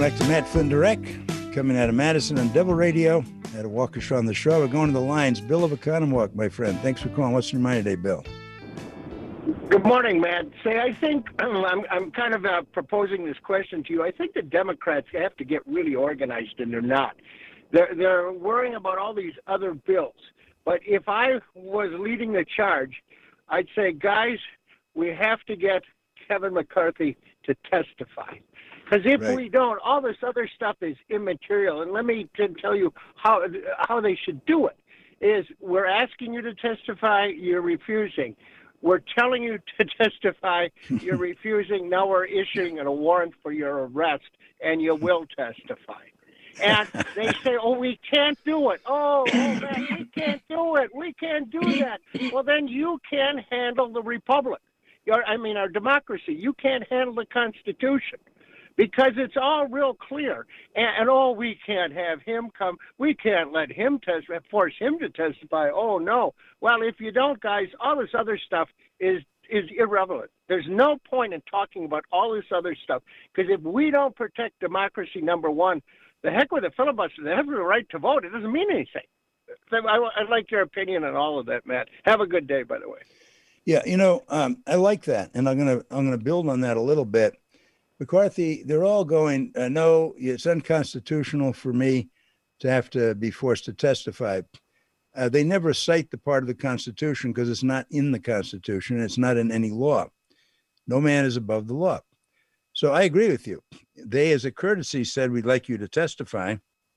Welcome back to Matt Flynn Direct, coming out of Madison on Devil Radio at a Waukesha on the show. We're going to the lines. Bill of Economwalk, my friend. Thanks for calling. What's your mind today, Bill? Good morning, Matt. Say, I think I'm kind of proposing this question to you. I think the Democrats have to get really organized, and they're not. They're worrying about all these other bills. But if I was leading the charge, I'd say, guys, we have to get Kevin McCarthy to testify. Because if we don't, all this other stuff is immaterial. And let me tell you how they should do it. Is we're asking you to testify, you're refusing. We're telling you to testify, you're refusing. Now we're issuing a warrant for your arrest, and you will testify. And they say, oh, we can't do it. Oh, man, we can't do it. We can't do that. Well, then you can't handle the republic. Our democracy. You can't handle the Constitution. Because it's all real clear. And we can't have him come. We can't let him force him to testify. Oh, no. Well, if you don't, guys, all this other stuff is irrelevant. There's no point in talking about all this other stuff. Because if we don't protect democracy, number one, the heck with the filibuster. They have the right to vote. It doesn't mean anything. So I'd like your opinion on all of that, Matt. Have a good day, by the way. Yeah, I like that. And I'm gonna build on that a little bit. McCarthy, they're all going, no, it's unconstitutional for me to have to be forced to testify. They never cite the part of the Constitution because it's not in the Constitution. It's not in any law. No man is above the law. So I agree with you. They, as a courtesy, said, we'd like you to testify.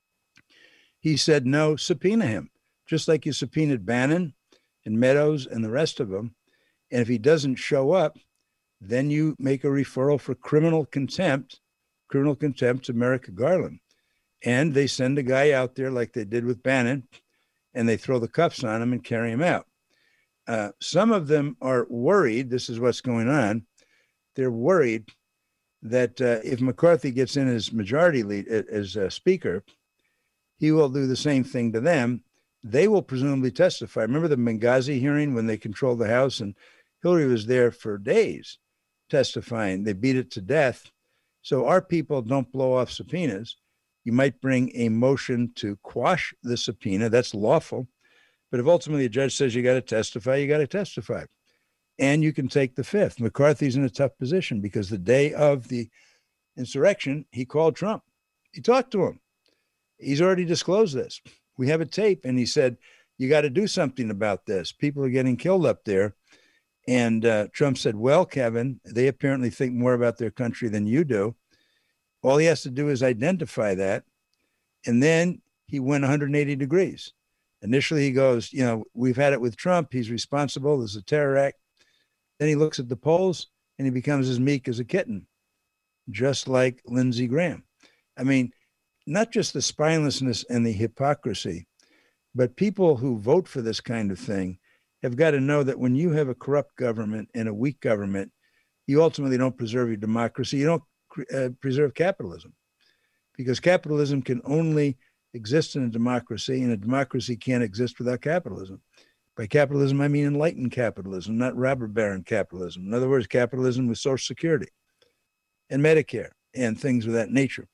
He said, no, subpoena him, just like you subpoenaed Bannon and Meadows and the rest of them. And if he doesn't show up, then you make a referral for criminal contempt to Merrick Garland. And they send a guy out there like they did with Bannon, and they throw the cuffs on him and carry him out. Some of them are worried, this is what's going on, they're worried that if McCarthy gets in as majority lead, as speaker, he will do the same thing to them. They will presumably testify. Remember the Benghazi hearing when they controlled the House, and Hillary was there for days testifying. They beat it to death. So our people don't blow off subpoenas. You might bring a motion to quash the subpoena. That's lawful. But if ultimately a judge says you got to testify, you got to testify. And you can take the fifth. McCarthy's in a tough position because the day of the insurrection, he called Trump. He talked to him. He's already disclosed this. We have a tape, and he said, you got to do something about this. People are getting killed up there. And Trump said, well, Kevin, they apparently think more about their country than you do. All he has to do is identify that. And then he went 180 degrees. Initially, he goes, we've had it with Trump. He's responsible. There's a terror act. Then he looks at the polls and he becomes as meek as a kitten, just like Lindsey Graham. I mean, not just the spinelessness and the hypocrisy, but people who vote for this kind of thing have got to know that when you have a corrupt government and a weak government, you ultimately don't preserve your democracy. You don't preserve capitalism, because capitalism can only exist in a democracy, and a democracy can't exist without capitalism. By capitalism, I mean enlightened capitalism, not robber baron capitalism. In other words, capitalism with Social Security and Medicare and things of that nature.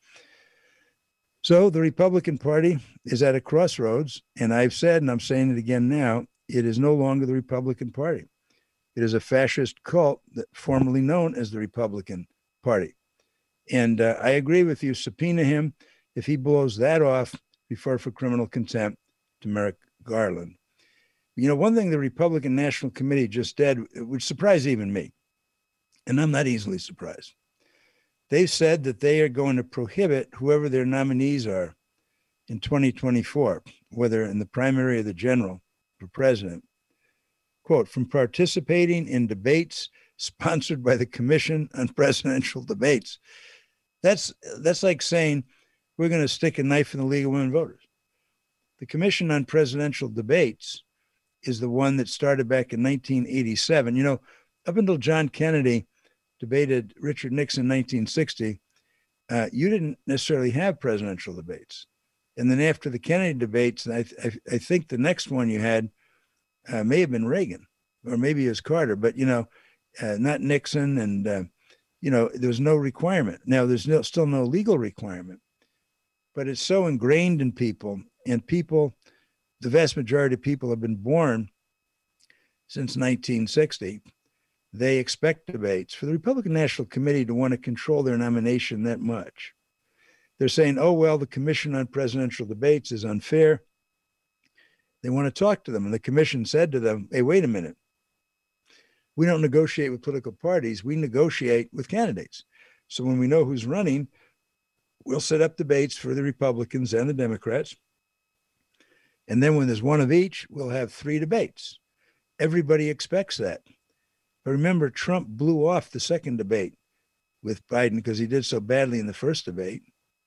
So the Republican Party is at a crossroads, and I've said, and I'm saying it again now, it is no longer the Republican Party. It is a fascist cult that formerly known as the Republican Party. And I agree with you, subpoena him. If he blows that off, refer for criminal contempt to Merrick Garland. One thing the Republican National Committee just did, which surprised even me, and I'm not easily surprised. They said that they are going to prohibit whoever their nominees are in 2024, whether in the primary or the general for president, quote, from participating in debates sponsored by the Commission on Presidential Debates. That's like saying we're going to stick a knife in the League of Women Voters. The Commission on Presidential Debates is the one that started back in 1987. Up until John Kennedy debated Richard Nixon in 1960, you didn't necessarily have presidential debates. And then after the Kennedy debates, I think the next one you had may have been Reagan, or maybe it was Carter, but, not Nixon. And there's no requirement. Now, there's still no legal requirement, but it's so ingrained in people, and people, the vast majority of people have been born since 1960. They expect debates. For the Republican National Committee to want to control their nomination that much, they're saying, oh, well, the Commission on Presidential Debates is unfair. They want to talk to them. And the commission said to them, hey, wait a minute. We don't negotiate with political parties. We negotiate with candidates. So when we know who's running, we'll set up debates for the Republicans and the Democrats. And then when there's one of each, we'll have 3 debates. Everybody expects that. But remember, Trump blew off the second debate with Biden because he did so badly in the first debate.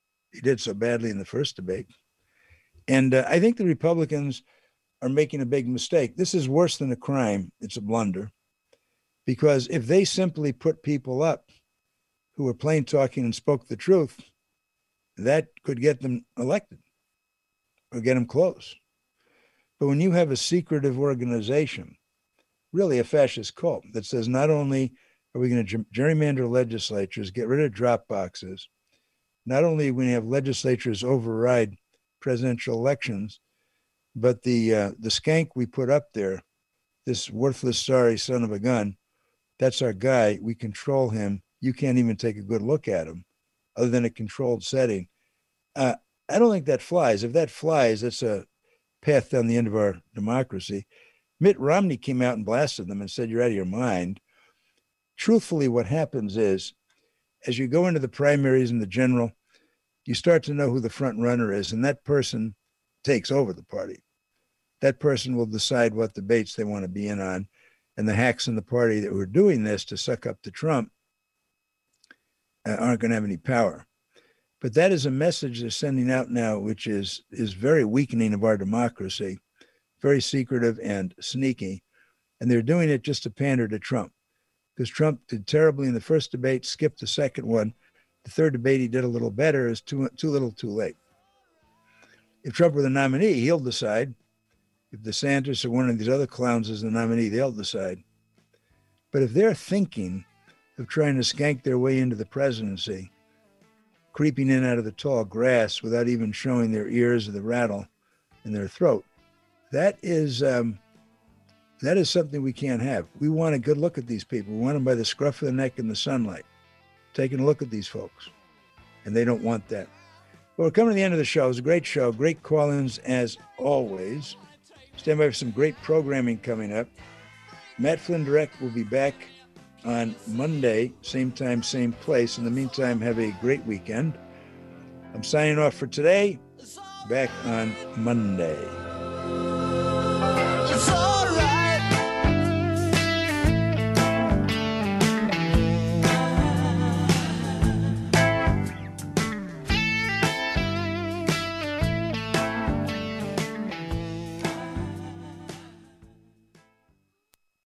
And I think the Republicans are making a big mistake. This is worse than a crime. It's a blunder. Because if they simply put people up who were plain talking and spoke the truth, that could get them elected or get them close. But when you have a secretive organization, really a fascist cult that says not only are we going to gerrymander legislatures, get rid of drop boxes, not only are we going to have legislatures override presidential elections, but the skank we put up there, this worthless, sorry son of a gun, that's our guy. We control him. You can't even take a good look at him other than a controlled setting. I don't think that flies. If that flies, that's a path down the end of our democracy. Mitt Romney came out and blasted them and said, you're out of your mind. Truthfully, what happens is, as you go into the primaries and the general, you start to know who the front runner is, and that person takes over the party. That person will decide what debates they want to be in on. And the hacks in the party that were doing this to suck up to Trump aren't going to have any power. But that is a message they're sending out now, which is very weakening of our democracy, very secretive and sneaky. And they're doing it just to pander to Trump, because Trump did terribly in the first debate, skipped the second one. The third debate, he did a little better. Is too little, too late. If Trump were the nominee, he'll decide. If DeSantis or one of these other clowns is the nominee, they'll decide. But if they're thinking of trying to skank their way into the presidency, creeping in out of the tall grass without even showing their ears or the rattle in their throat, that is something we can't have. We want a good look at these people. We want them by the scruff of the neck in the sunlight, taking a look at these folks. And they don't want that. Well, we're coming to the end of the show. It was a great show. Great call-ins as always. Stand by for some great programming coming up. Matt Flynn Direct will be back on Monday, same time, same place. In the meantime, have a great weekend. I'm signing off for today. Back on Monday.